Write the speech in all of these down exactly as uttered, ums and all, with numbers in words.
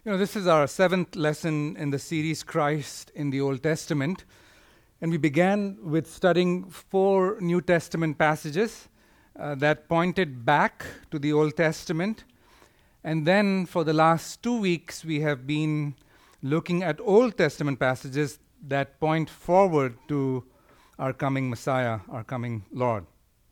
You know, this is our seventh lesson in the series Christ in the Old Testament. And we began with studying four New Testament passages uh, that pointed back to the Old Testament. And then for the last two weeks, we have been looking at Old Testament passages that point forward to our coming Messiah, our coming Lord.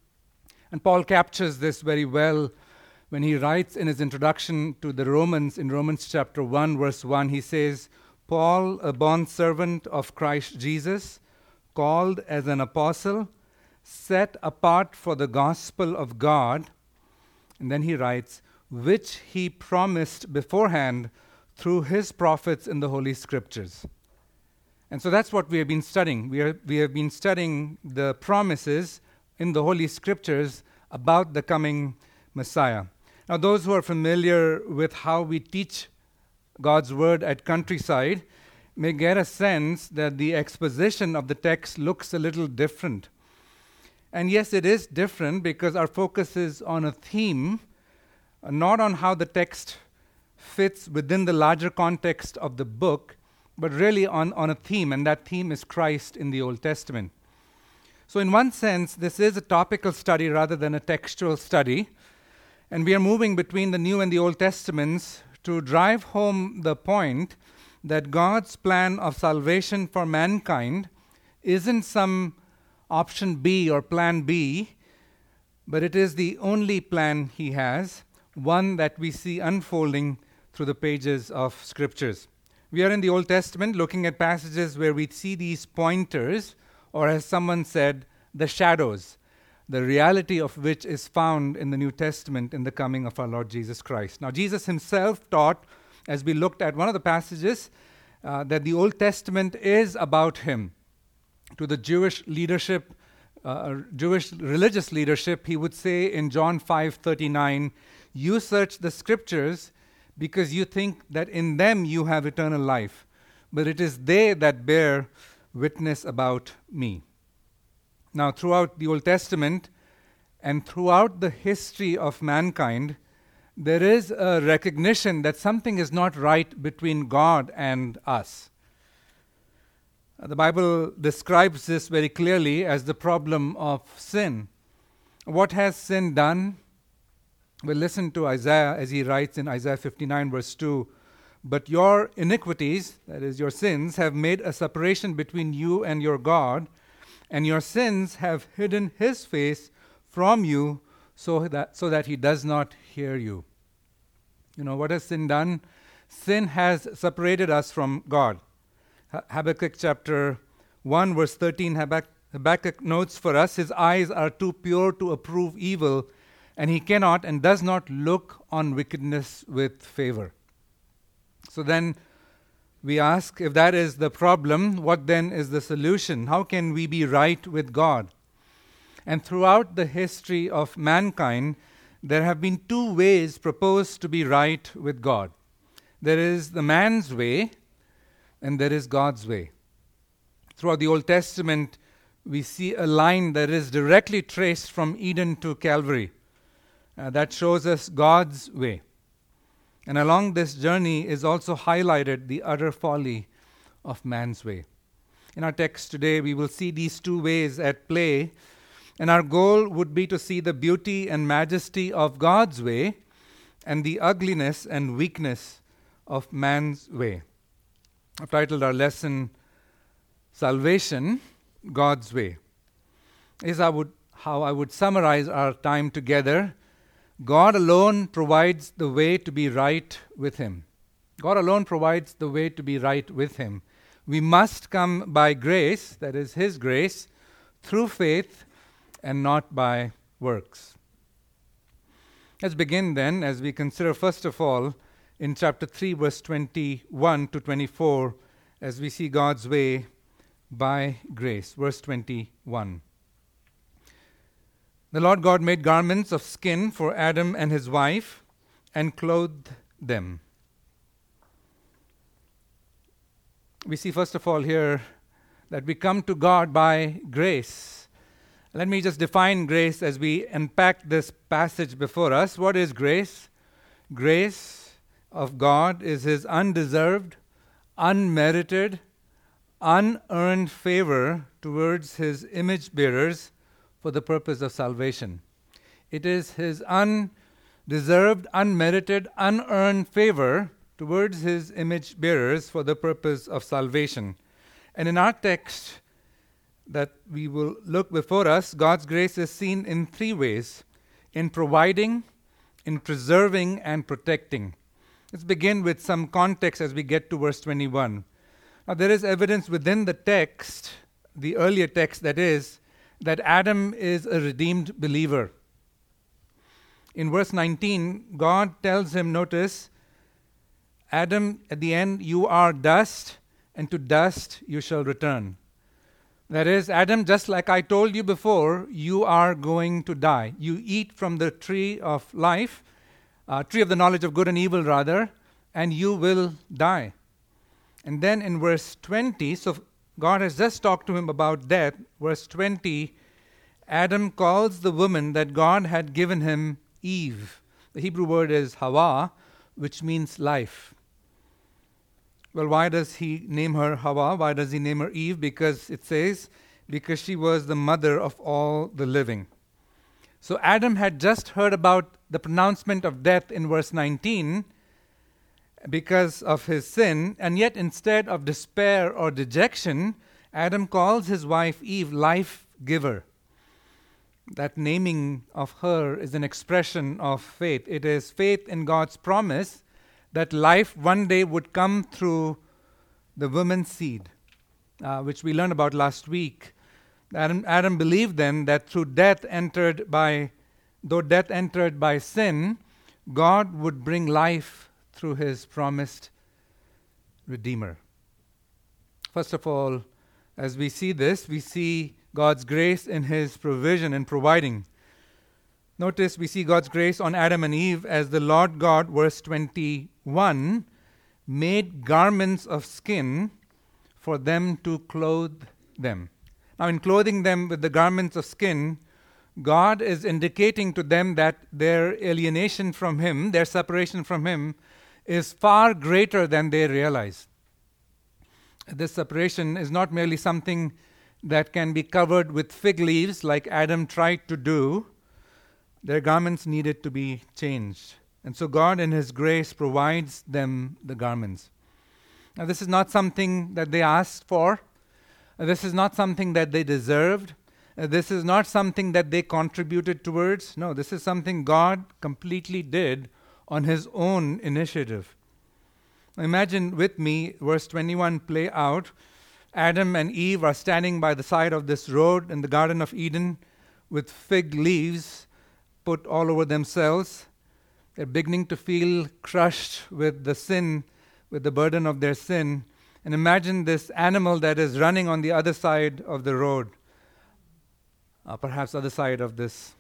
And Paul captures this very well when he writes in his introduction to the Romans, in Romans chapter one, verse one, he says, Paul, a bondservant of Christ Jesus, called as an apostle, set apart for the gospel of God. And then he writes, which he promised beforehand through his prophets in the Holy Scriptures. And so that's what we have been studying. We, are, we have been studying the promises in the Holy Scriptures about the coming Messiah. Now, those who are familiar with how we teach God's Word at Countryside may get a sense that the exposition of the text looks a little different. And yes, it is different because our focus is on a theme, uh, not on how the text fits within the larger context of the book, but really on, on a theme, and that theme is Christ in the Old Testament. So in one sense, this is a topical study rather than a textual study. And we are moving between the New and the Old Testaments to drive home the point that God's plan of salvation for mankind isn't some option B or plan B, but it is the only plan he has, one that we see unfolding through the pages of Scriptures. We are in the Old Testament looking at passages where we see these pointers, or as someone said, the shadows, the reality of which is found in the New Testament in the coming of our Lord Jesus Christ. Now, Jesus himself taught, as we looked at one of the passages, uh, that the Old Testament is about him. To the Jewish leadership, uh, Jewish religious leadership, he would say in John five thirty-nine, you search the Scriptures because you think that in them you have eternal life, but it is they that bear witness about me. Now, throughout the Old Testament and throughout the history of mankind, there is a recognition that something is not right between God and us. Uh, the Bible describes this very clearly as the problem of sin. What has sin done? Well, listen to Isaiah as he writes in Isaiah fifty-nine, verse two. But your iniquities, that is, your sins, have made a separation between you and your God, and your sins have hidden his face from you so that, so that he does not hear you. You know, what has sin done? Sin has separated us from God. Habakkuk chapter one, verse thirteen, Habakkuk, Habakkuk notes for us, his eyes are too pure to approve evil, and he cannot and does not look on wickedness with favor. So then we ask, if that is the problem, what then is the solution? How can we be right with God? And throughout the history of mankind, there have been two ways proposed to be right with God. There is the man's way, and there is God's way. Throughout the Old Testament, we see a line that is directly traced from Eden to Calvary. Uh, that shows us God's way. And along this journey is also highlighted the utter folly of man's way. In our text today, we will see these two ways at play, and our goal would be to see the beauty and majesty of God's way and the ugliness and weakness of man's way. I've titled our lesson, Salvation, God's Way. Is I would, how I would summarize our time together. God alone provides the way to be right with him. God alone provides the way to be right with him. We must come by grace, that is his grace, through faith and not by works. Let's begin then as we consider first of all in chapter three, verse twenty-one to twenty-four, as we see God's way by grace. Verse twenty-one. The Lord God made garments of skin for Adam and his wife and clothed them. We see first of all here that we come to God by grace. Let me just define grace as we unpack this passage before us. What is grace? Grace of God is His undeserved, unmerited, unearned favor towards His image bearers for the purpose of salvation. It is His undeserved, unmerited, unearned favor towards His image bearers for the purpose of salvation. And in our text that we will look before us, God's grace is seen in three ways: in providing, in preserving, and protecting. Let's begin with some context as we get to verse twenty-one. Now, there is evidence within the text, the earlier text that is, that Adam is a redeemed believer. In verse nineteen, God tells him, notice, Adam, at the end, you are dust, and to dust you shall return. That is, Adam, just like I told you before, you are going to die. You eat from the tree of life, uh, tree of the knowledge of good and evil, rather, and you will die. And then in verse twenty, so God has just talked to him about death. Verse twenty, Adam calls the woman that God had given him Eve. The Hebrew word is Hawa, which means life. Well, why does he name her Hawa? Why does he name her Eve? Because it says, because she was the mother of all the living. So Adam had just heard about the pronouncement of death in verse nineteen because of his sin, and yet instead of despair or dejection, Adam calls his wife Eve life giver. That naming of her is an expression of faith. It is faith in God's promise that life one day would come through the woman's seed, uh, which we learned about last week. Adam, Adam believed then that through death entered by, though death entered by sin, God would bring life through His promised Redeemer. First of all, as we see this, we see God's grace in His provision and providing. Notice we see God's grace on Adam and Eve as the Lord God, verse twenty-one, made garments of skin for them to clothe them. Now, in clothing them with the garments of skin, God is indicating to them that their alienation from Him, their separation from Him, is far greater than they realize. This separation is not merely something that can be covered with fig leaves like Adam tried to do. Their garments needed to be changed. And so God in His grace provides them the garments. Now, this is not something that they asked for. This is not something that they deserved. Uh, this is not something that they contributed towards. No, this is something God completely did on His own initiative. Now, imagine with me verse twenty-one play out. Adam and Eve are standing by the side of this road in the Garden of Eden with fig leaves put all over themselves. They're beginning to feel crushed with the sin, with the burden of their sin. And imagine this animal that is running on the other side of the road, uh, perhaps other side of this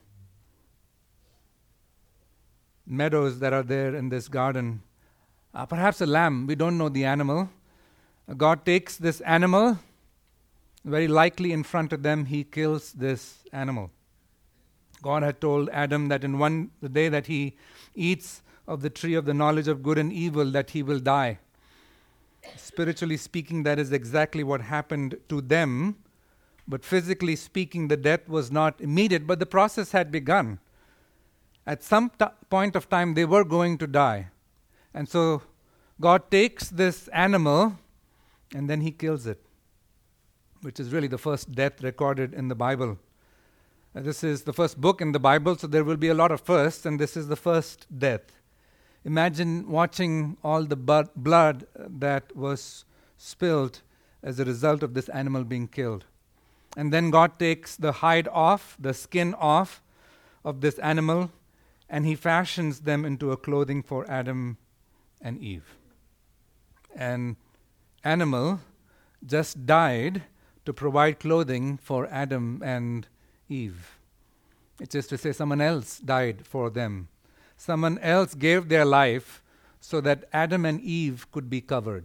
meadows that are there in this garden. Uh, perhaps a lamb, we don't know the animal. Uh, God takes this animal, very likely in front of them, He kills this animal. God had told Adam that in one the day that he eats of the tree of the knowledge of good and evil, that he will die. Spiritually speaking, that is exactly what happened to them. But physically speaking, the death was not immediate, but the process had begun. At some t- point of time, they were going to die. And so God takes this animal and then He kills it, which is really the first death recorded in the Bible. Uh, this is the first book in the Bible, so there will be a lot of firsts, and this is the first death. Imagine watching all the bu- blood that was spilled as a result of this animal being killed. And then God takes the hide off, the skin off of this animal, and He fashions them into a clothing for Adam and Eve. An animal just died to provide clothing for Adam and Eve. It's just to say someone else died for them. Someone else gave their life so that Adam and Eve could be covered.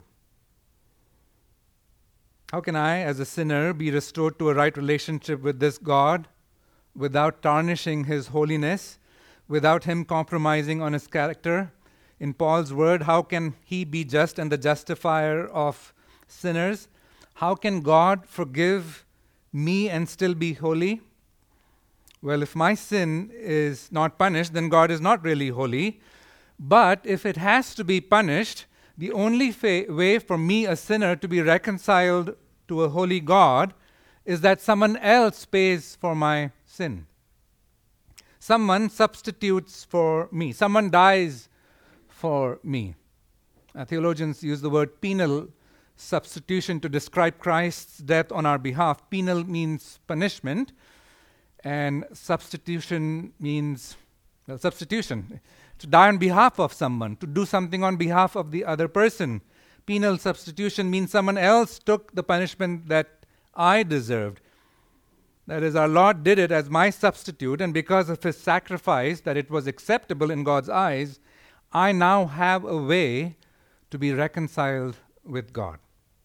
How can I, as a sinner, be restored to a right relationship with this God without tarnishing His holiness, without Him compromising on His character? in Paul's word, how can he be just and the justifier of sinners? How can God forgive me and still be holy? Well, if my sin is not punished, then God is not really holy. But if it has to be punished, the only fa- way for me, a sinner, to be reconciled to a holy God is that someone else pays for my sin. Someone substitutes for me. Someone dies for me. Uh, theologians use the word penal substitution to describe Christ's death on our behalf. Penal means punishment, and substitution means well, substitution. To die on behalf of someone, to do something on behalf of the other person. Penal substitution means someone else took the punishment that I deserved. That is, our Lord did it as my substitute, and because of his sacrifice, that it was acceptable in God's eyes, I now have a way to be reconciled with God.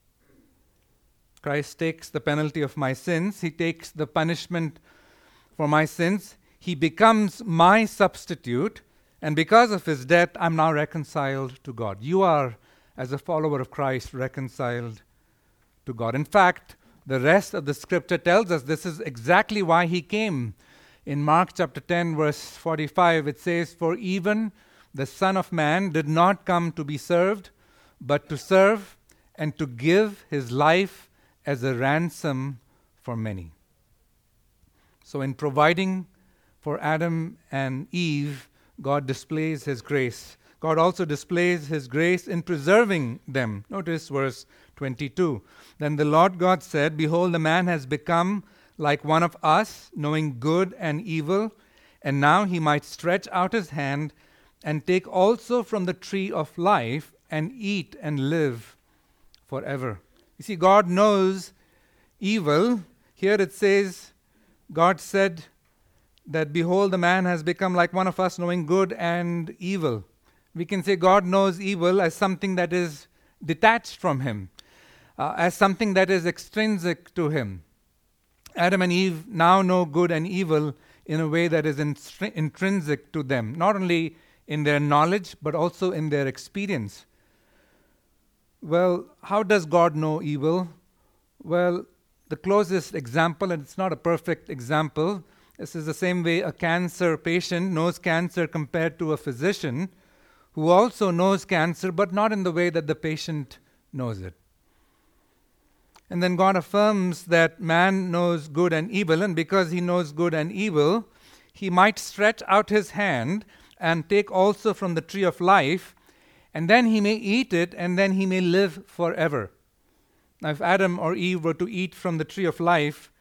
Christ takes the penalty of my sins. He takes the punishment for my sins. He becomes my substitute, and because of his death, I'm now reconciled to God. You are, as a follower of Christ, reconciled to God. In fact, the rest of the scripture tells us this is exactly why he came. In Mark chapter ten, verse forty-five, it says, "For even the Son of Man did not come to be served, but to serve and to give his life as a ransom for many." So in providing for Adam and Eve, God displays his grace. God also displays his grace in preserving them. Notice verse twenty-two. "Then the Lord God said, Behold, the man has become like one of us, knowing good and evil, and now he might stretch out his hand and take also from the tree of life and eat and live forever." You see, God knows evil. Here it says, God said that, "Behold, the man has become like one of us, knowing good and evil." We can say God knows evil as something that is detached from him, uh, as something that is extrinsic to him. Adam and Eve now know good and evil in a way that is instri- intrinsic to them, not only in their knowledge, but also in their experience. Well, how does God know evil? Well, the closest example, and it's not a perfect example, this is the same way a cancer patient knows cancer compared to a physician who also knows cancer, but not in the way that the patient knows it. And then God affirms that man knows good and evil, and because he knows good and evil, he might stretch out his hand and take also from the tree of life, and then he may eat it, and then he may live forever. Now, if Adam or Eve were to eat from the tree of life,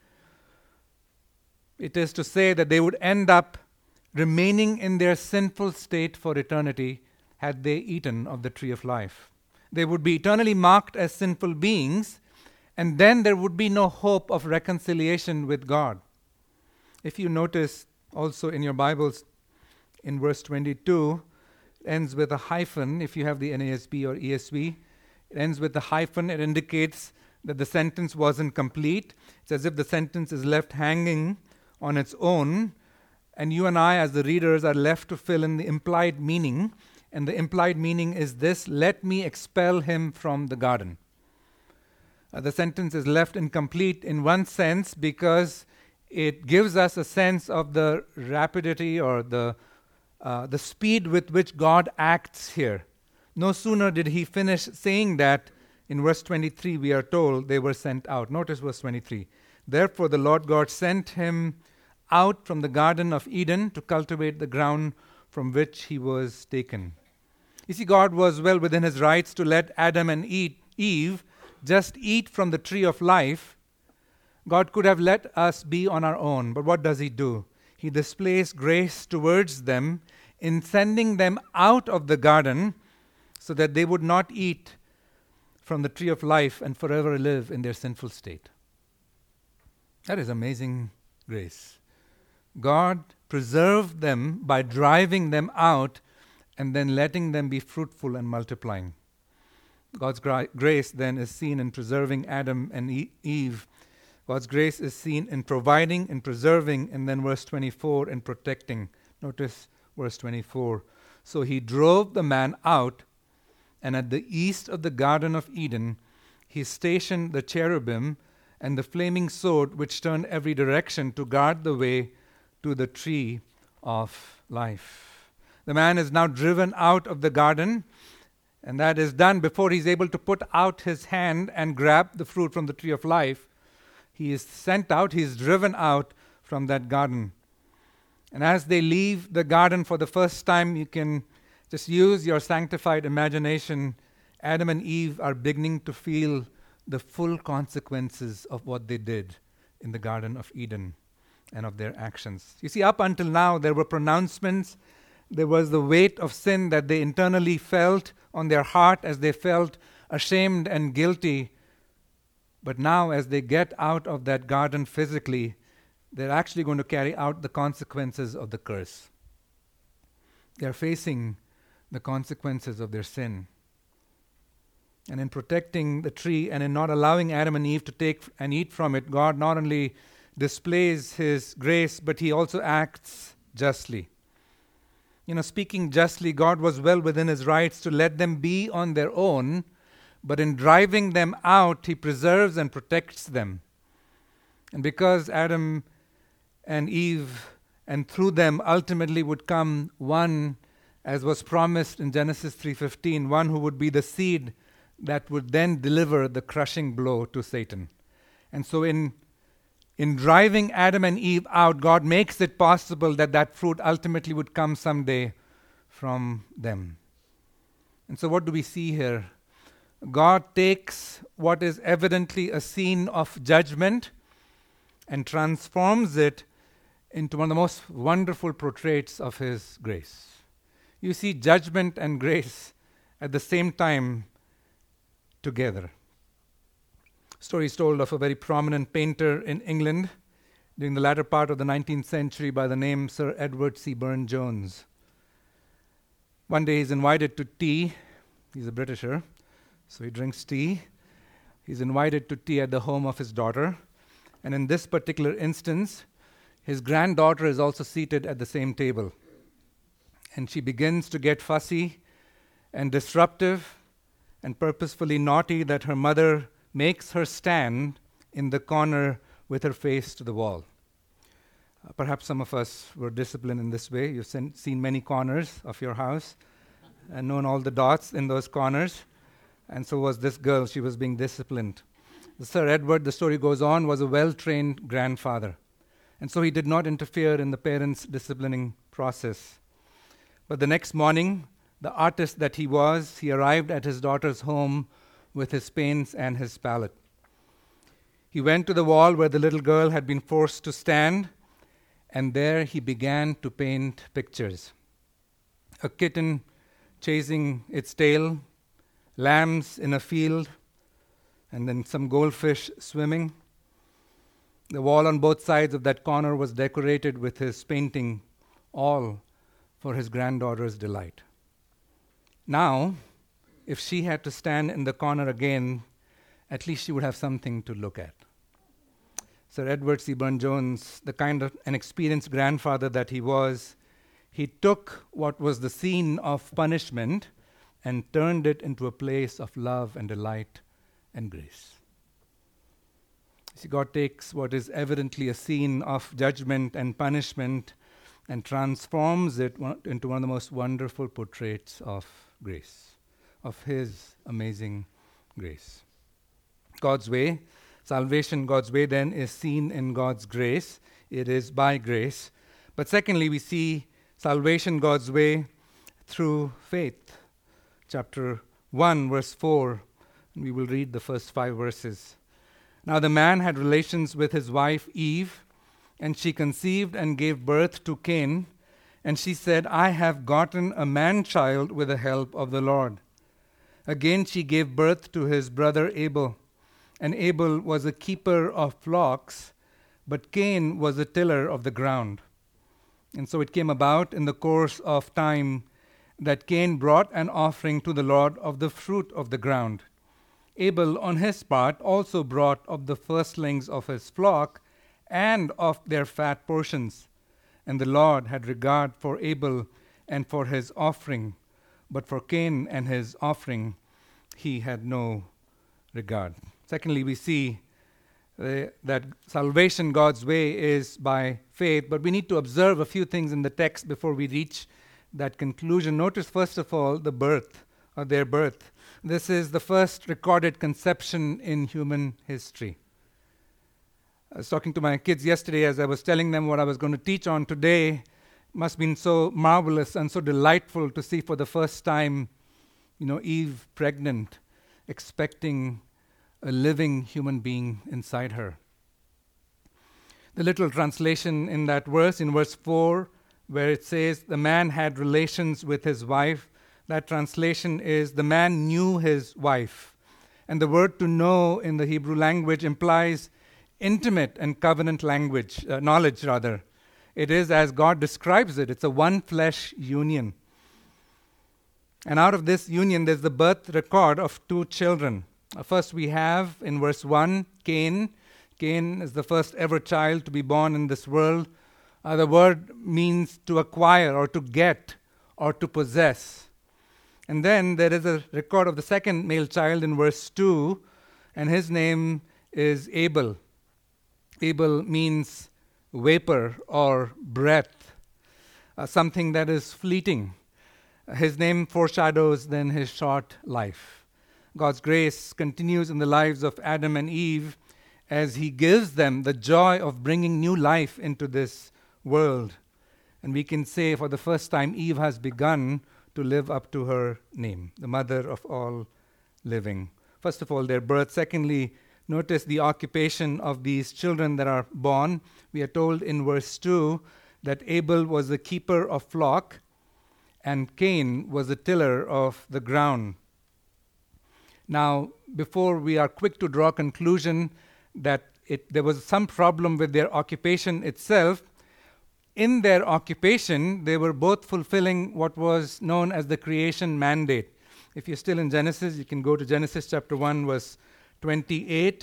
it is to say that they would end up remaining in their sinful state for eternity had they eaten of the tree of life. They would be eternally marked as sinful beings, and then there would be no hope of reconciliation with God. If you notice also in your Bibles, in verse twenty-two, it ends with a hyphen. If you have the N A S B or E S V, it ends with a hyphen. It indicates that the sentence wasn't complete. It's as if the sentence is left hanging on its own, and you and I, as the readers, are left to fill in the implied meaning. And the implied meaning is this: let me expel him from the garden. Uh, the sentence is left incomplete in one sense because it gives us a sense of the rapidity or the uh, the speed with which God acts here. No sooner did he finish saying that, in verse twenty-three we are told they were sent out. Notice verse twenty-three. "Therefore the Lord God sent him out from the Garden of Eden to cultivate the ground from which he was taken." You see, God was well within his rights to let Adam and Eve just eat from the tree of life. God could have let us be on our own, but what does he do? He displays grace towards them in sending them out of the garden so that they would not eat from the tree of life and forever live in their sinful state. That is amazing grace. God preserved them by driving them out and then letting them be fruitful and multiplying. God's gra- grace then is seen in preserving Adam and e- Eve. God's grace is seen in providing, in preserving, and then verse twenty-four, in protecting. Notice verse twenty-four. So he drove the man out, and at the east of the Garden of Eden, he stationed the cherubim and the flaming sword which turned every direction to guard the way to the tree of life. The man is now driven out of the garden, and that is done before he's able to put out his hand and grab the fruit from the tree of life. He is sent out, he is driven out from that garden. And as they leave the garden for the first time, you can just use your sanctified imagination. Adam and Eve are beginning to feel the full consequences of what they did in the Garden of Eden and of their actions. You see, up until now, there were pronouncements. There was the weight of sin that they internally felt on their heart as they felt ashamed and guilty. But now, as they get out of that garden physically, they're actually going to carry out the consequences of the curse. They're facing the consequences of their sin. And in protecting the tree and in not allowing Adam and Eve to take and eat from it, God not only displays his grace, but he also acts justly. You know, speaking justly, God was well within his rights to let them be on their own, but in driving them out, he preserves and protects them. And because Adam and Eve, and through them ultimately would come one, as was promised in Genesis three fifteen, one who would be the seed that would then deliver the crushing blow to Satan. And so in, in driving Adam and Eve out, God makes it possible that that fruit ultimately would come someday from them. And so what do we see here? God takes what is evidently a scene of judgment and transforms it into one of the most wonderful portraits of his grace. You see judgment and grace at the same time together. Story is told of a very prominent painter in England during the latter part of the nineteenth century by the name Sir Edward C. Burne-Jones. One day he's invited to tea. He's a Britisher, so he drinks tea. He's invited to tea at the home of his daughter. And in this particular instance, his granddaughter is also seated at the same table. And she begins to get fussy and disruptive and purposefully naughty that her mother makes her stand in the corner with her face to the wall. Uh, perhaps some of us were disciplined in this way. You've sen- seen many corners of your house and known all the dots in those corners. And so was this girl. She was being disciplined. Sir Edward, the story goes on, was a well-trained grandfather. And so he did not interfere in the parents' disciplining process. But the next morning, the artist that he was, he arrived at his daughter's home with his paints and his palette. He went to the wall where the little girl had been forced to stand, and there he began to paint pictures. A kitten chasing its tail, lambs in a field, and then some goldfish swimming. The wall on both sides of that corner was decorated with his painting, all for his granddaughter's delight. Now, if she had to stand in the corner again, at least she would have something to look at. Sir Edward C. Burne-Jones, the kind of an experienced grandfather that he was, he took what was the scene of punishment and turned it into a place of love and delight and grace. See, God takes what is evidently a scene of judgment and punishment and transforms it into one of the most wonderful portraits of grace, of his amazing grace. God's way, salvation, God's way then is seen in God's grace. It is by grace. But secondly, we see salvation, God's way, through faith. Chapter one, verse four. And we will read the first five verses. Now the man had relations with his wife Eve, and she conceived and gave birth to Cain. And she said, I have gotten a man-child with the help of the Lord. Again she gave birth to his brother Abel. And Abel was a keeper of flocks, but Cain was a tiller of the ground. And so it came about in the course of time that Cain brought an offering to the Lord of the fruit of the ground. Abel, on his part, also brought of the firstlings of his flock and of their fat portions. And the Lord had regard for Abel and for his offering. But for Cain and his offering, he had no regard. Secondly, we see uh, that salvation, God's way, is by faith, but we need to observe a few things in the text before we reach that conclusion. Notice, first of all, the birth, or their birth. This is the first recorded conception in human history. I was talking to my kids yesterday as I was telling them what I was going to teach on today. It must have been so marvelous and so delightful to see for the first time, you know, Eve pregnant, expecting a living human being inside her. The literal translation in that verse, in verse four, where it says, the man had relations with his wife, that translation is, the man knew his wife. And the word to know in the Hebrew language implies intimate and covenant language, uh, knowledge rather. It is as God describes it. It's a one-flesh union. And out of this union, there's the birth record of two children. Uh, first we have, in verse one, Cain. Cain is the first ever child to be born in this world. Uh, the word means to acquire or to get or to possess. And then there is a record of the second male child in verse two, and his name is Abel. Abel means vapor or breath, uh, something that is fleeting. Uh, his name foreshadows then his short life. God's grace continues in the lives of Adam and Eve as he gives them the joy of bringing new life into this world. And we can say for the first time, Eve has begun to live up to her name, the mother of all living. First of all, their birth. Secondly, notice the occupation of these children that are born. We are told in verse two that Abel was the keeper of flock and Cain was the tiller of the ground. Now, before we are quick to draw conclusion that it, there was some problem with their occupation itself, in their occupation, they were both fulfilling what was known as the creation mandate. If you're still in Genesis, you can go to Genesis chapter one, verse twenty-eight.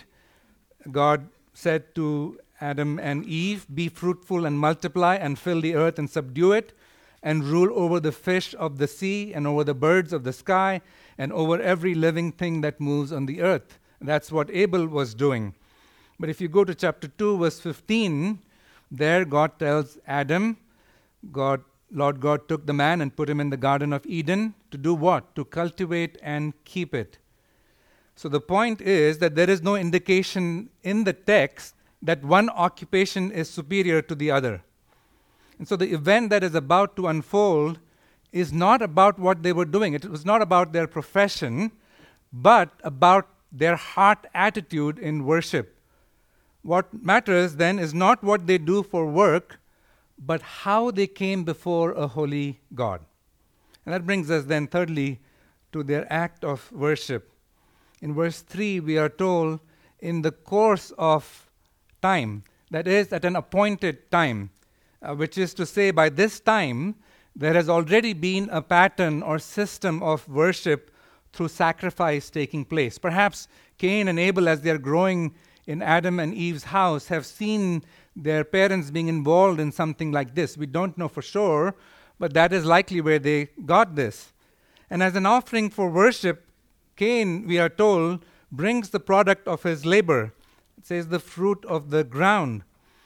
God said to Adam and Eve, "Be fruitful and multiply and fill the earth and subdue it, and rule over the fish of the sea and over the birds of the sky and over every living thing that moves on the earth." And that's what Abel was doing. But if you go to chapter two, verse fifteen, there God tells Adam, God, Lord God took the man and put him in the Garden of Eden to do what? To cultivate and keep it. So the point is that there is no indication in the text that one occupation is superior to the other. And so the event that is about to unfold is not about what they were doing. It was not about their profession, but about their heart attitude in worship. What matters then is not what they do for work, but how they came before a holy God. And that brings us then thirdly to their act of worship. In verse three, we are told, in the course of time, that is, at an appointed time, uh, which is to say, by this time, there has already been a pattern or system of worship through sacrifice taking place. Perhaps Cain and Abel, as they are growing in Adam and Eve's house, have seen their parents being involved in something like this. We don't know for sure, but that is likely where they got this. And as an offering for worship, Cain, we are told, brings the product of his labor. It says the fruit of the ground.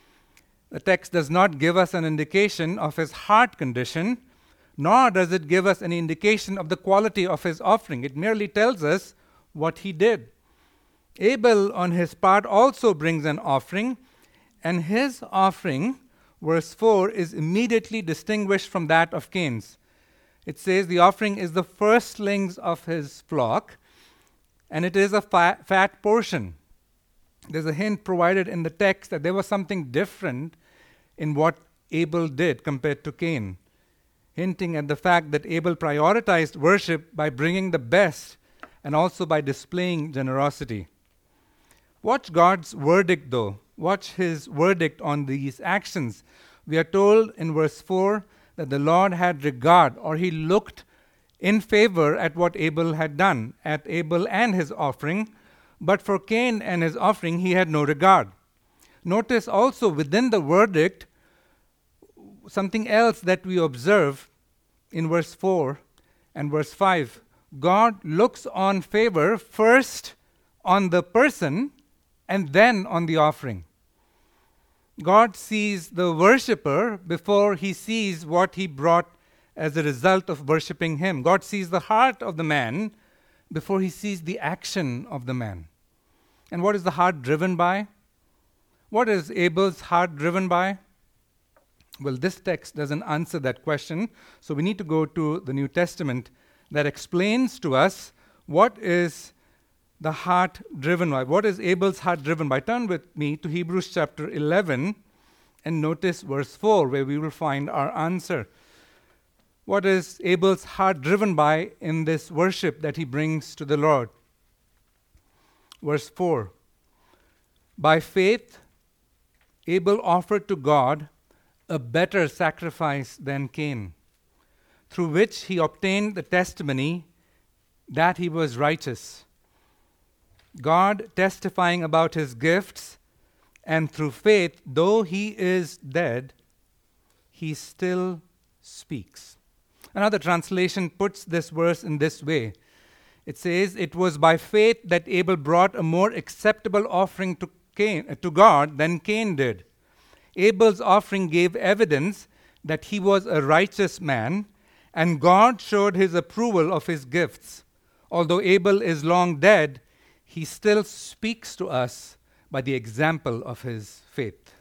The text does not give us an indication of his heart condition, nor does it give us any indication of the quality of his offering. It merely tells us what he did. Abel, on his part, also brings an offering, and his offering, verse four, is immediately distinguished from that of Cain's. It says the offering is the firstlings of his flock, and it is a fa- fat portion. There's a hint provided in the text that there was something different in what Abel did compared to Cain, hinting at the fact that Abel prioritized worship by bringing the best and also by displaying generosity. Watch God's verdict, though. Watch his verdict on these actions. We are told in verse four that the Lord had regard, or he looked in favor at what Abel had done, at Abel and his offering, but for Cain and his offering he had no regard. Notice also within the verdict something else that we observe in verse four and verse five, God looks on favor first on the person and then on the offering. God sees the worshipper before he sees what he brought as a result of worshiping him. God sees the heart of the man before he sees the action of the man. And what is the heart driven by? What is Abel's heart driven by? Well, this text doesn't answer that question, so we need to go to the New Testament that explains to us what is the heart driven by. What is Abel's heart driven by? Turn with me to Hebrews chapter eleven and notice verse four, where we will find our answer. What is Abel's heart driven by in this worship that he brings to the Lord? Verse four. By faith, Abel offered to God a better sacrifice than Cain, through which he obtained the testimony that he was righteous, God testifying about his gifts, and through faith, though he is dead, he still speaks. Another translation puts this verse in this way. It says, it was by faith that Abel brought a more acceptable offering to Cain, to God than Cain did. Abel's offering gave evidence that he was a righteous man, and God showed his approval of his gifts. Although Abel is long dead, he still speaks to us by the example of his faith.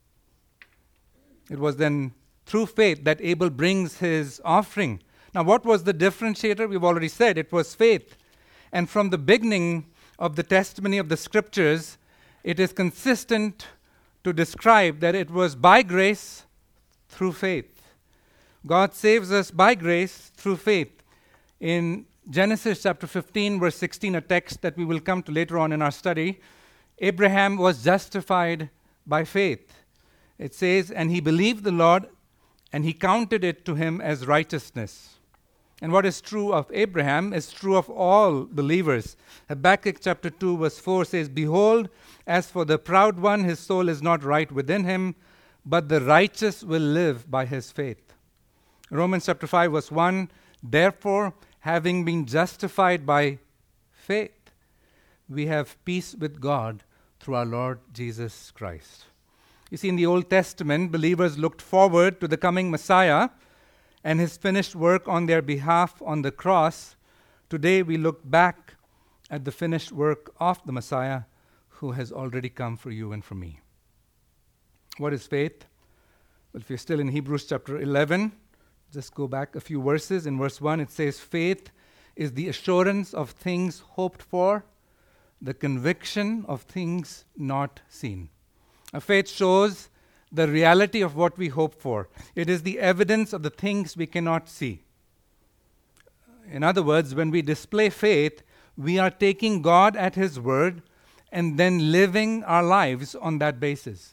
It was then through faith that Abel brings his offering. Now, what was the differentiator? We've already said it was faith. And from the beginning of the testimony of the scriptures, it is consistent to describe that it was by grace through faith. God saves us by grace through faith. In Genesis chapter fifteen, verse sixteen, a text that we will come to later on in our study, Abraham was justified by faith. It says, and he believed the Lord, and he counted it to him as righteousness. And what is true of Abraham is true of all believers. Habakkuk chapter two, verse four says, behold, as for the proud one, his soul is not right within him, but the righteous will live by his faith. Romans chapter five, verse one, therefore, having been justified by faith, we have peace with God through our Lord Jesus Christ. You see, in the Old Testament, believers looked forward to the coming Messiah and his finished work on their behalf on the cross. Today, we look back at the finished work of the Messiah who has already come for you and for me. What is faith? Well, if you're still in Hebrews chapter eleven, just go back a few verses. In verse one, it says, faith is the assurance of things hoped for, the conviction of things not seen. Now, faith shows the reality of what we hope for. It is the evidence of the things we cannot see. In other words, when we display faith, we are taking God at his word and then living our lives on that basis.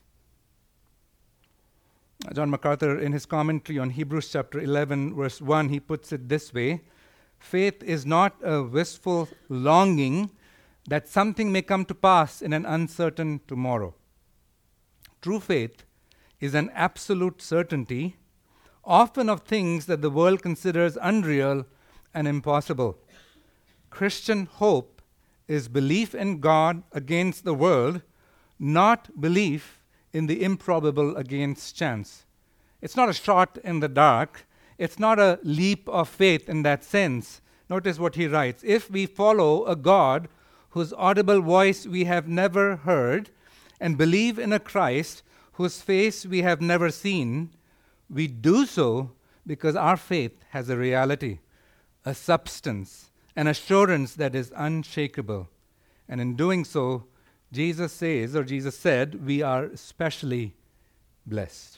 John MacArthur, in his commentary on Hebrews chapter eleven, verse one, he puts it this way: faith is not a wistful longing that something may come to pass in an uncertain tomorrow. True faith is an absolute certainty, often of things that the world considers unreal and impossible. Christian hope is belief in God against the world, not belief in the improbable against chance. It's not a shot in the dark. It's not a leap of faith in that sense. Notice what he writes. If we follow a God whose audible voice we have never heard, and believe in a Christ whose face we have never seen, we do so because our faith has a reality, a substance, an assurance that is unshakable. And in doing so, Jesus says, or Jesus said, we are especially blessed.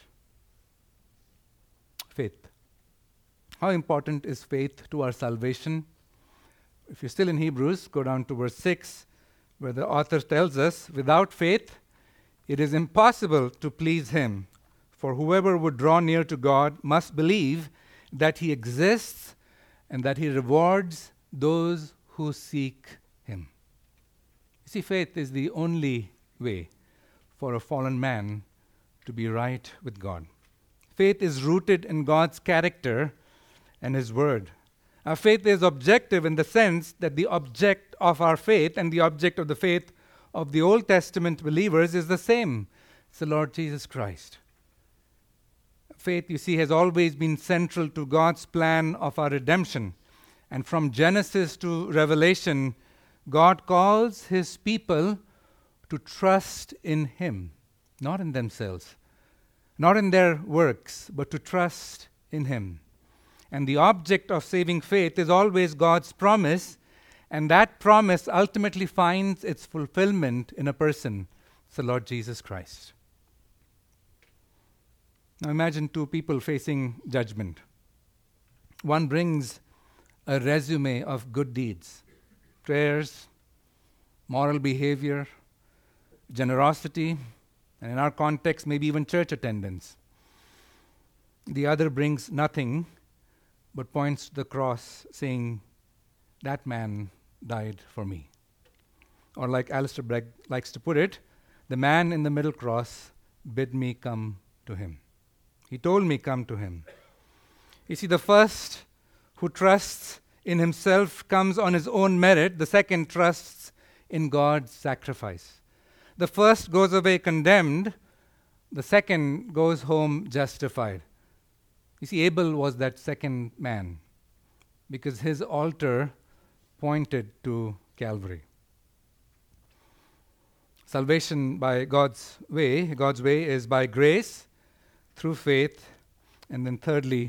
Faith. How important is faith to our salvation? If you're still in Hebrews, go down to verse six, where the author tells us, without faith, it is impossible to please him. For whoever would draw near to God must believe that he exists and that he rewards those who seek him. You see, faith is the only way for a fallen man to be right with God. Faith is rooted in God's character and His Word. Our faith is objective in the sense that the object of our faith and the object of the faith of the Old Testament believers is the same. It's the Lord Jesus Christ. Faith, you see, has always been central to God's plan of our redemption. And from Genesis to Revelation, God calls His people to trust in Him, not in themselves, not in their works, but to trust in Him. And the object of saving faith is always God's promise, and that promise ultimately finds its fulfillment in a person. It's the Lord Jesus Christ. Now imagine two people facing judgment. One brings a resume of good deeds, prayers, moral behavior, generosity, and in our context, maybe even church attendance. The other brings nothing but points to the cross saying, that man died for me. Or like Alistair Begg likes to put it, the man in the middle cross bid me come to him. He told me come to him. You see, the first who trusts in himself comes on his own merit. The second trusts in God's sacrifice. The first goes away condemned. The second goes home justified. You see, Abel was that second man because his altar pointed to Calvary. Salvation by God's way, God's way is by grace, through faith, and then thirdly,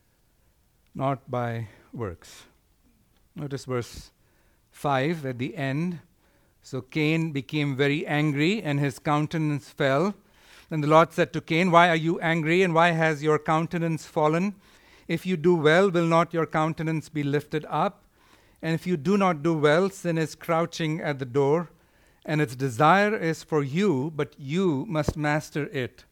not by works. Notice verse five at the end. So Cain became very angry and his countenance fell. Then the Lord said to Cain, why are you angry and why has your countenance fallen? If you do well, will not your countenance be lifted up? And if you do not do well, sin is crouching at the door, and its desire is for you, but you must master it.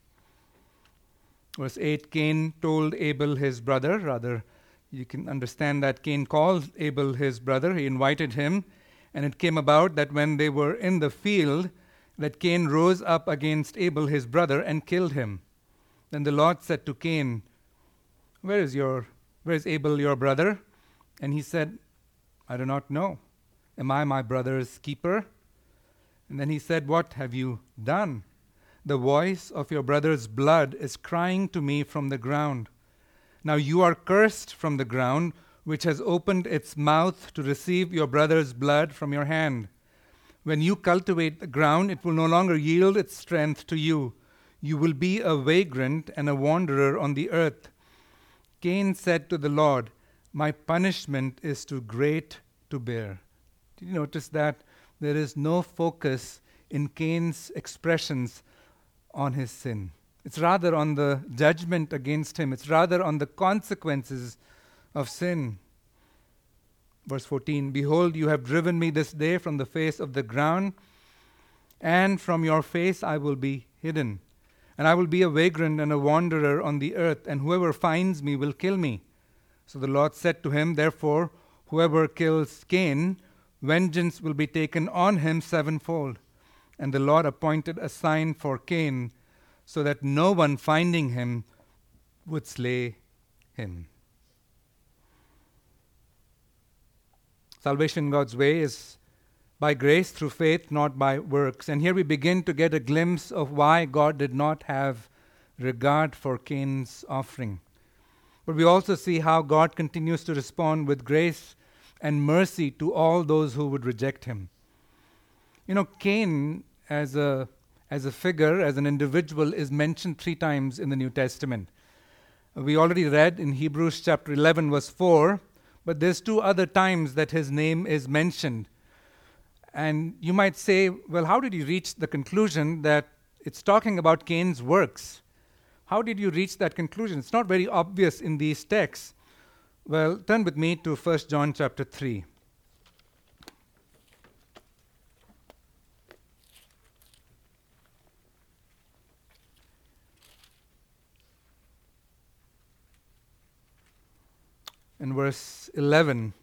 Verse eight, Cain told Abel his brother, rather you can understand that Cain called Abel his brother, he invited him, and it came about that when they were in the field, that Cain rose up against Abel his brother and killed him. Then the Lord said to Cain, Where is your, where is Abel your brother? And he said, I do not know. Am I my brother's keeper? And then he said, What have you done? The voice of your brother's blood is crying to me from the ground. Now you are cursed from the ground, which has opened its mouth to receive your brother's blood from your hand. When you cultivate the ground, it will no longer yield its strength to you. You will be a vagrant and a wanderer on the earth. Cain said to the Lord, My punishment is too great to bear. Did you notice that? There is no focus in Cain's expressions on his sin. It's rather on the judgment against him. It's rather on the consequences of sin. Verse fourteen, Behold, you have driven me this day from the face of the ground, and from your face I will be hidden. And I will be a vagrant and a wanderer on the earth, and whoever finds me will kill me. So the Lord said to him, Therefore, whoever kills Cain, vengeance will be taken on him sevenfold. And the Lord appointed a sign for Cain, so that no one finding him would slay him. Salvation God's way is by grace through faith, not by works. And here we begin to get a glimpse of why God did not have regard for Cain's offering. But we also see how God continues to respond with grace and mercy to all those who would reject him. You know, Cain as a as a figure, as an individual, is mentioned three times in the New Testament. We already read in Hebrews chapter eleven, verse four, but there's two other times that his name is mentioned. And you might say, well, how did you reach the conclusion that it's talking about Cain's works? How did you reach that conclusion? It's not very obvious in these texts. Well, turn with me to First John chapter three. In verse eleven,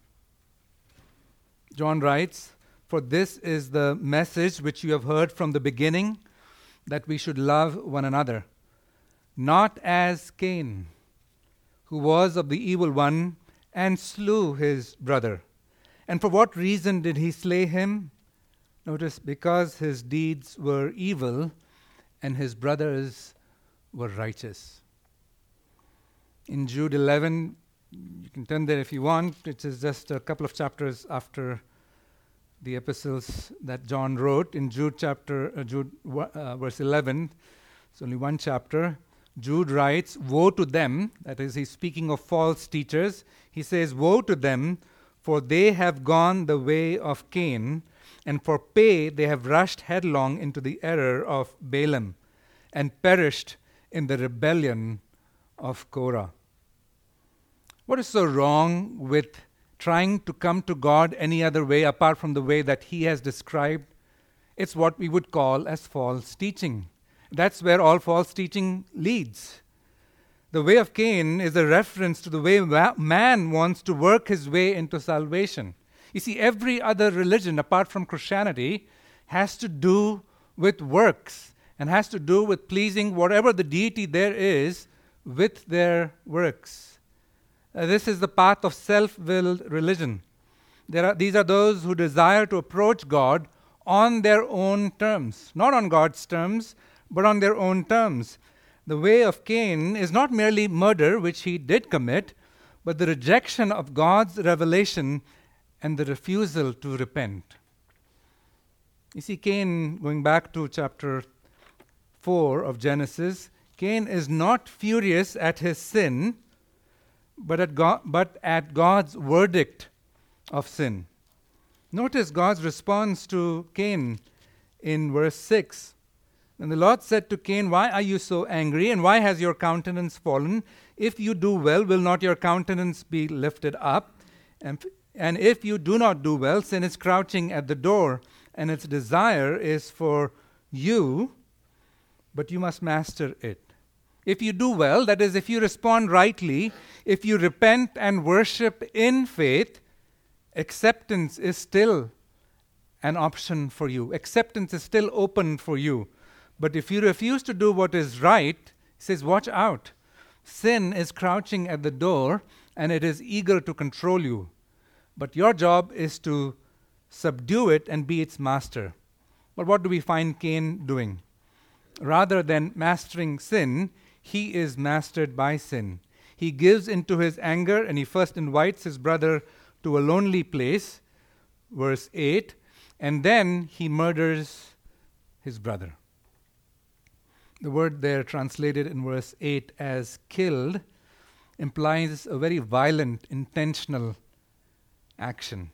John writes, For this is the message which you have heard from the beginning, that we should love one another. Not as Cain, who was of the evil one and slew his brother. And for what reason did he slay him? Notice, because his deeds were evil and his brothers were righteous. In Jude eleven, you can turn there if you want, it is just a couple of chapters after the epistles that John wrote. In Jude chapter, uh, Jude uh, verse eleven, it's only one chapter, Jude writes, "Woe to them," that is, he's speaking of false teachers. He says, "Woe to them, for they have gone the way of Cain, and for pay they have rushed headlong into the error of Balaam, and perished in the rebellion of Korah." What is so wrong with trying to come to God any other way apart from the way that He has described? It's what we would call as false teaching. That's where all false teaching leads. The way of Cain is a reference to the way man wants to work his way into salvation. You see, every other religion apart from Christianity has to do with works and has to do with pleasing whatever the deity there is with their works. Uh, this is the path of self-willed religion. There are, these are those who desire to approach God on their own terms, not on God's terms, but on their own terms. The way of Cain is not merely murder, which he did commit, but the rejection of God's revelation and the refusal to repent. You see, Cain, going back to chapter four of Genesis, Cain is not furious at his sin, but at, God, but at God's verdict of sin. Notice God's response to Cain in verse six. And the Lord said to Cain, "Why are you so angry, and why has your countenance fallen? If you do well, will not your countenance be lifted up? And, and if you do not do well, sin is crouching at the door, and its desire is for you, but you must master it." If you do well, that is, if you respond rightly, if you repent and worship in faith, acceptance is still an option for you. Acceptance is still open for you. But if you refuse to do what is right, he says, watch out. Sin is crouching at the door, and it is eager to control you. But your job is to subdue it and be its master. But what do we find Cain doing? Rather than mastering sin, he is mastered by sin. He gives into his anger, and he first invites his brother to a lonely place, verse eight, and then he murders his brother. The word there translated in verse eight as killed implies a very violent, intentional action.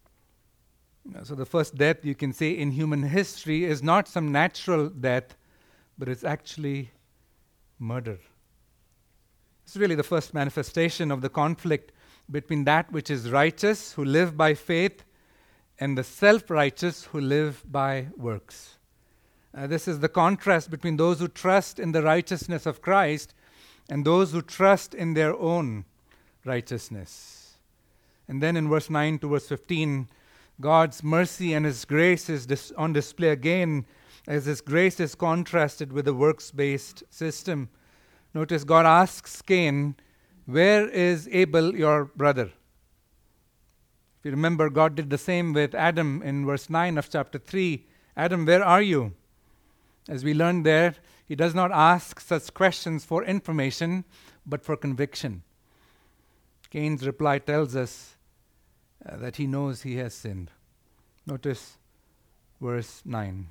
So the first death, you can say, in human history is not some natural death, but it's actually murder. It's really the first manifestation of the conflict between that which is righteous, who live by faith, and the self-righteous, who live by works. Uh, this is the contrast between those who trust in the righteousness of Christ and those who trust in their own righteousness. And then in verse nine to verse fifteen, God's mercy and His grace is dis- on display again, as His grace is contrasted with a works-based system. Notice God asks Cain, "Where is Abel, your brother?" If you remember, God did the same with Adam in verse nine of chapter three. "Adam, where are you?" As we learned there, He does not ask such questions for information, but for conviction. Cain's reply tells us uh, that he knows he has sinned. Notice verse nine.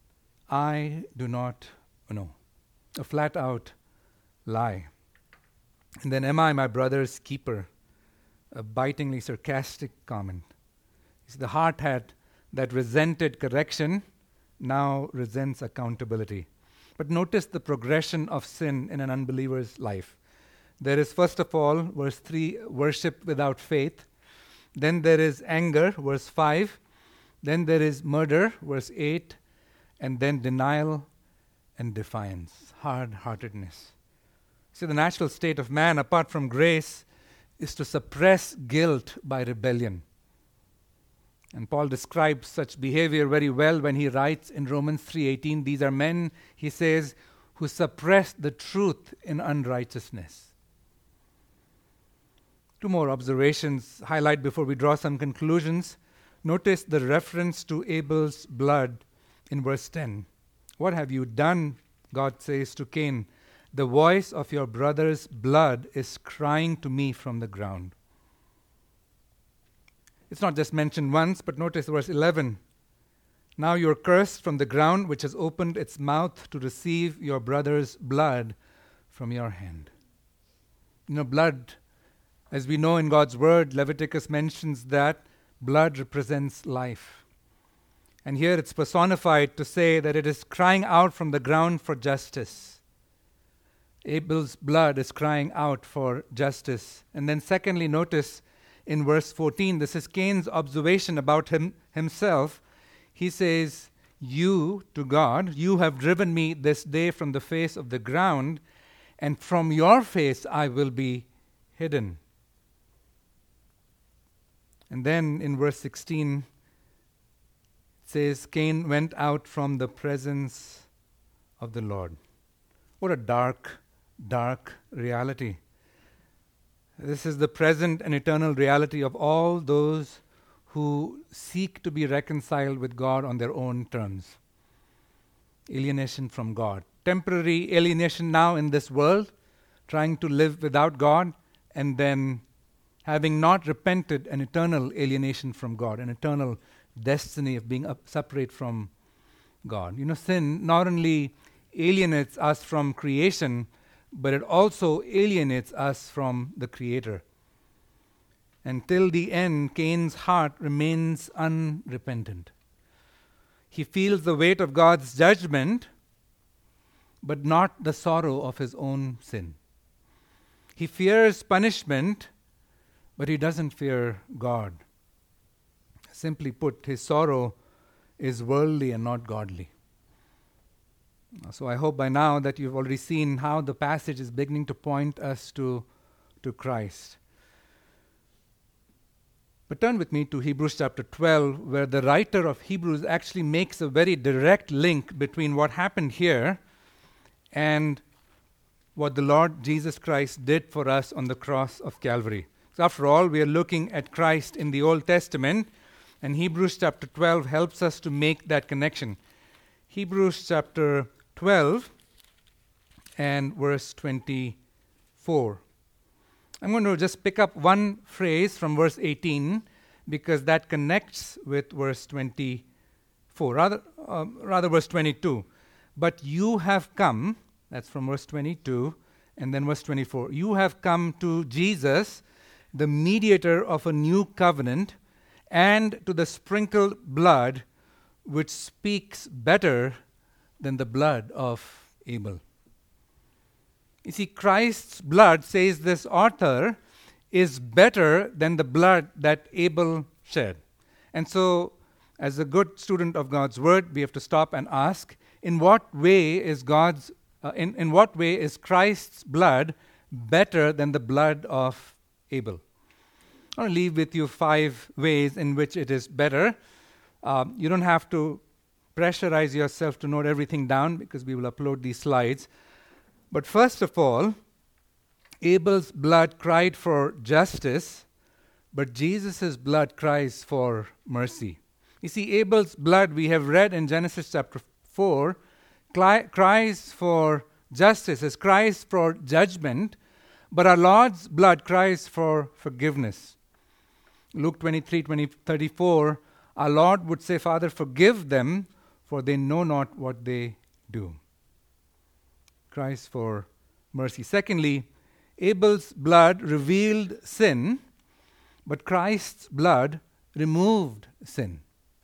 "I do not know." A flat-out lie. And then, "Am I my brother's keeper?" A bitingly sarcastic comment. See, the heart had that resented correction, now resents accountability. But notice the progression of sin in an unbeliever's life. There is, first of all, verse three, worship without faith. Then there is anger, verse five. Then there is murder, verse eight. And then denial and defiance, hard-heartedness. See, the natural state of man, apart from grace, is to suppress guilt by rebellion. And Paul describes such behavior very well when he writes in Romans three eighteen, "These are men," he says, "who suppress the truth in unrighteousness." Two more observations highlight before we draw some conclusions. Notice the reference to Abel's blood in verse ten. What have you done, God says to Cain? The voice of your brother's blood is crying to me from the ground. It's not just mentioned once, but notice verse eleven. Now you are cursed from the ground, which has opened its mouth to receive your brother's blood from your hand. You know, blood, as we know in God's word, Leviticus mentions that blood represents life. And here it's personified to say that it is crying out from the ground for justice. Abel's blood is crying out for justice. And then secondly, notice in verse fourteen, this is Cain's observation about him himself. He says, you, to God, you have driven me this day from the face of the ground, and from your face I will be hidden. And then in verse sixteen, it says, Cain went out from the presence of the Lord. What a dark, dark reality. This is the present and eternal reality of all those who seek to be reconciled with God on their own terms. Alienation from God. Temporary alienation now in this world, trying to live without God, and then having not repented, an eternal alienation from God, an eternal destiny of being up, separate from God. You know, sin not only alienates us from creation, but it also alienates us from the Creator. Until the end, Cain's heart remains unrepentant. He feels the weight of God's judgment, but not the sorrow of his own sin. He fears punishment, but he doesn't fear God. Simply put, his sorrow is worldly and not godly. So I hope by now that you've already seen how the passage is beginning to point us to, to Christ. But turn with me to Hebrews chapter twelve, where the writer of Hebrews actually makes a very direct link between what happened here and what the Lord Jesus Christ did for us on the cross of Calvary. So after all, we are looking at Christ in the Old Testament, and Hebrews chapter twelve helps us to make that connection. Hebrews chapter twelve and verse twenty-four. I'm going to just pick up one phrase from verse eighteen because that connects with verse twenty-four, rather, um, rather verse twenty-two. But you have come, that's from verse twenty-two, and then verse twenty-four. You have come to Jesus, the mediator of a new covenant, and to the sprinkled blood, which speaks better than the blood of Abel. You see, Christ's blood, says this author, is better than the blood that Abel shed. And so, as a good student of God's word, we have to stop and ask, in what way is God's, uh, in, in what way is Christ's blood better than the blood of Abel? I want to leave with you five ways in which it is better. Um, you don't have to pressurize yourself to note everything down because we will upload these slides. But first of all, Abel's blood cried for justice, but Jesus' blood cries for mercy. You see, Abel's blood, we have read in Genesis chapter four, cli- cries for justice, it cries for judgment, but our Lord's blood cries for forgiveness. Luke twenty-three, twenty, thirty-four, our Lord would say, Father, forgive them, for they know not what they do. Cries for mercy. Secondly, Abel's blood revealed sin, but Christ's blood removed sin.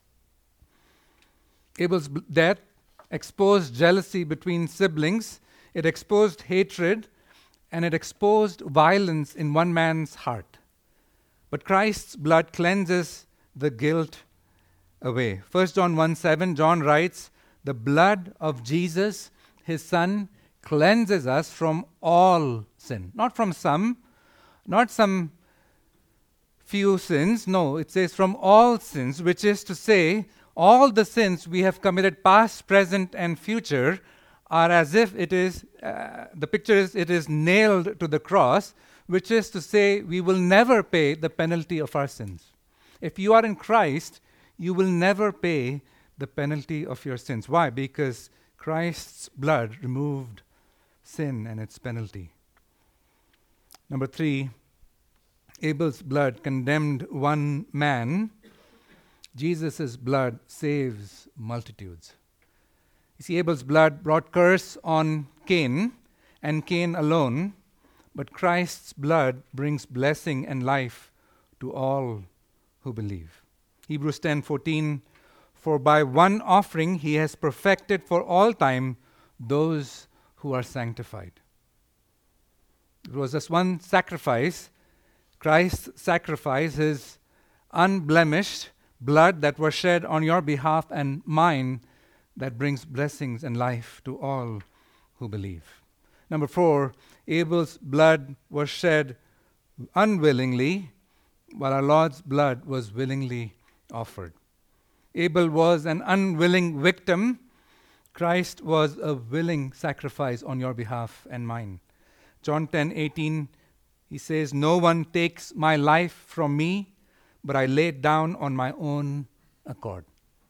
Abel's b- death exposed jealousy between siblings, it exposed hatred, and it exposed violence in one man's heart. But Christ's blood cleanses the guilt away. First John one seven, John writes, the blood of Jesus, his Son, cleanses us from all sin. Not from some, not some few sins. No, it says from all sins, which is to say, all the sins we have committed, past, present, and future, are as if it is, uh, the picture is, it is nailed to the cross, which is to say, we will never pay the penalty of our sins. If you are in Christ, you will never pay the penalty of your sins. Why? Because Christ's blood removed sin and its penalty. Number three, Abel's blood condemned one man. Jesus' blood saves multitudes. You see, Abel's blood brought curse on Cain, and Cain alone, but Christ's blood brings blessing and life to all who believe. Hebrews ten fourteen, for by one offering he has perfected for all time those who are sanctified. It was just one sacrifice, Christ's sacrifice, his unblemished blood that was shed on your behalf and mine, that brings blessings and life to all who believe. Number four, Abel's blood was shed unwillingly, while our Lord's blood was willingly offered. Abel was an unwilling victim. Christ was a willing sacrifice on your behalf and mine. John ten eighteen, he says, no one takes my life from me, but I lay it down on my own accord.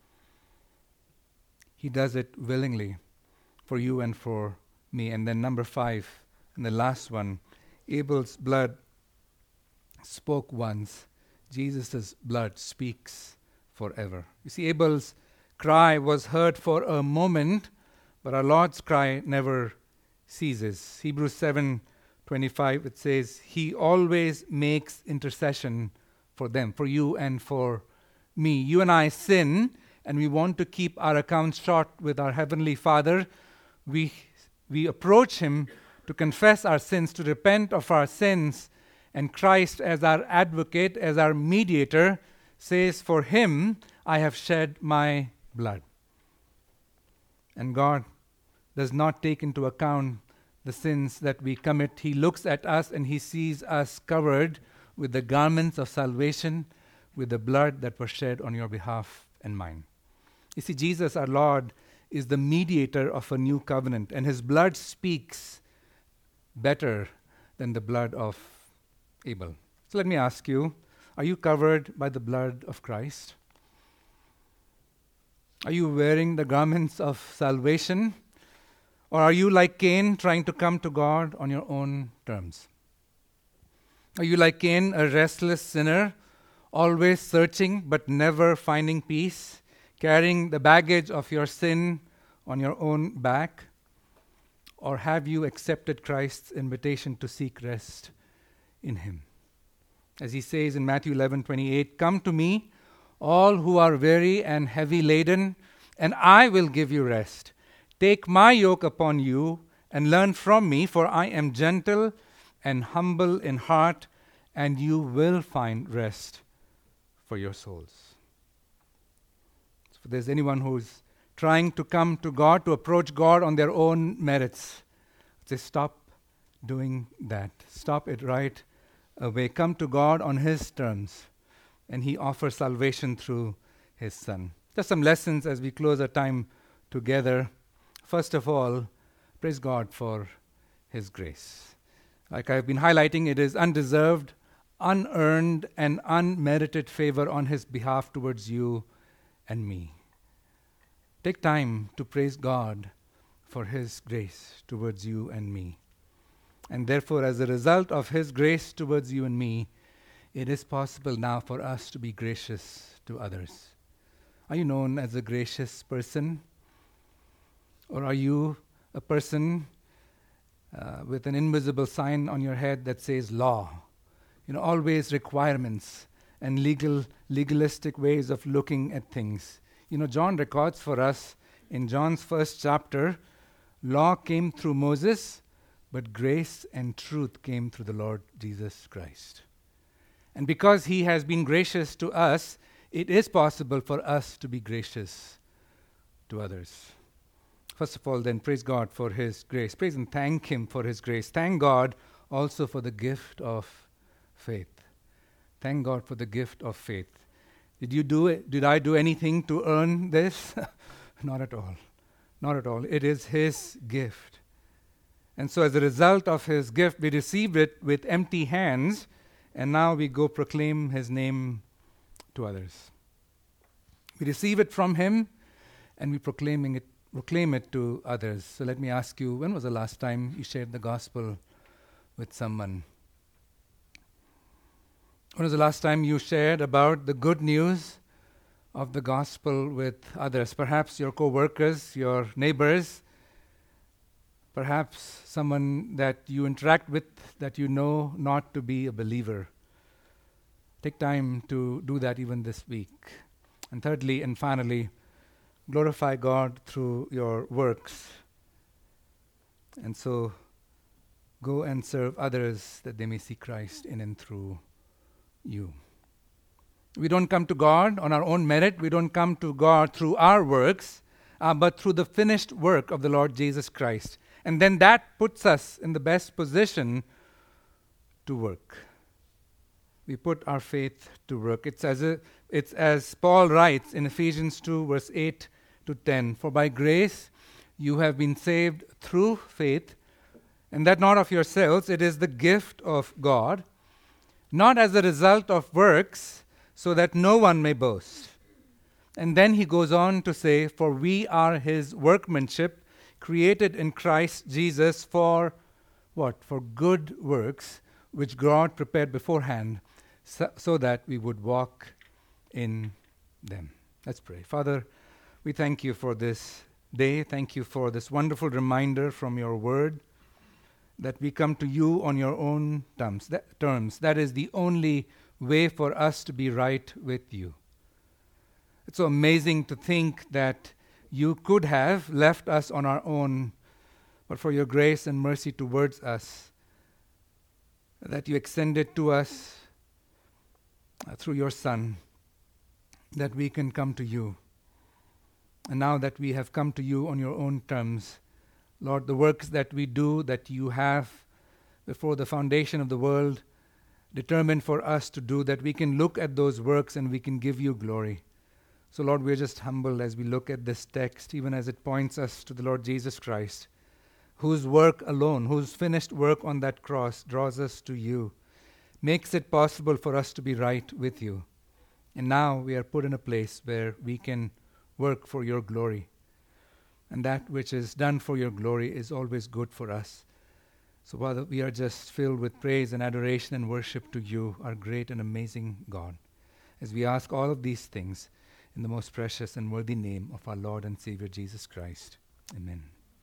He does it willingly for you and for me. And then number five, and the last one, Abel's blood spoke once. Jesus' blood speaks forever. You see, Abel's cry was heard for a moment, but our Lord's cry never ceases. Hebrews seven twenty-five, it says, he always makes intercession for them, for you and for me. You and I sin, and we want to keep our accounts short with our Heavenly Father. We, we approach Him to confess our sins, to repent of our sins, and Christ, as our advocate, as our mediator, says, for Him I have shed my blood. And God does not take into account the sins that we commit. He looks at us and He sees us covered with the garments of salvation, with the blood that was shed on your behalf and mine. You see, Jesus, our Lord, is the mediator of a new covenant, and His blood speaks better than the blood of Abel. So let me ask you, are you covered by the blood of Christ? Are you wearing the garments of salvation? Or are you like Cain, trying to come to God on your own terms? Are you like Cain, a restless sinner, always searching but never finding peace, carrying the baggage of your sin on your own back? Or have you accepted Christ's invitation to seek rest in Him? As He says in Matthew eleven twenty-eight, come to me, all who are weary and heavy laden, and I will give you rest. Take my yoke upon you and learn from me, for I am gentle and humble in heart, and you will find rest for your souls. So if there's anyone who's trying to come to God, to approach God on their own merits, say, stop doing that. Stop it right away. Come to God on His terms, and He offers salvation through His Son. Just some lessons as we close our time together. First of all, praise God for His grace. Like I've been highlighting, it is undeserved, unearned, and unmerited favor on His behalf towards you and me. Take time to praise God for His grace towards you and me. And therefore, as a result of His grace towards you and me, it is possible now for us to be gracious to others. Are you known as a gracious person? Or are you a person uh, with an invisible sign on your head that says law? You know, always requirements and legal, legalistic ways of looking at things. You know, John records for us in John's first chapter, law came through Moses, but grace and truth came through the Lord Jesus Christ. And because He has been gracious to us, it is possible for us to be gracious to others. First of all, then, praise God for His grace. Praise and thank Him for His grace. Thank God also for the gift of faith. Thank God for the gift of faith. Did you do it? Did I do anything to earn this? Not at all. Not at all. It is His gift. And so as a result of his gift, we received it with empty hands, and now we go proclaim his name to others. We receive it from him, and we proclaiming it, proclaim it to others. So let me ask you, when was the last time you shared the gospel with someone? When was the last time you shared about the good news of the gospel with others? Perhaps your co-workers, your neighbors, perhaps someone that you interact with that you know not to be a believer. Take time to do that even this week. And thirdly and finally, glorify God through your works. And so go and serve others that they may see Christ in and through you. We don't come to God on our own merit. We don't come to God through our works, uh, but through the finished work of the Lord Jesus Christ. And then that puts us in the best position to work. We put our faith to work. It's as a, it's as Paul writes in Ephesians two, verse eight to ten. For by grace you have been saved through faith, and that not of yourselves, it is the gift of God, not as a result of works, so that no one may boast. And then he goes on to say, for we are his workmanship, created in Christ Jesus for what? For good works, which God prepared beforehand, so, so that we would walk in them. Let's pray. Father, we thank you for this day. Thank you for this wonderful reminder from your word that we come to you on your own terms. That, terms. That is the only way for us to be right with you. It's so amazing to think that you could have left us on our own, but for your grace and mercy towards us, that you extended to us uh, through your Son, that we can come to you. And now that we have come to you on your own terms, Lord, the works that we do, that you have before the foundation of the world determined for us to do, that we can look at those works and we can give you glory. So, Lord, we're just humbled as we look at this text, even as it points us to the Lord Jesus Christ, whose work alone, whose finished work on that cross draws us to you, makes it possible for us to be right with you. And now we are put in a place where we can work for your glory. And that which is done for your glory is always good for us. So, Father, we are just filled with praise and adoration and worship to you, our great and amazing God, as we ask all of these things in the most precious and worthy name of our Lord and Savior Jesus Christ. Amen.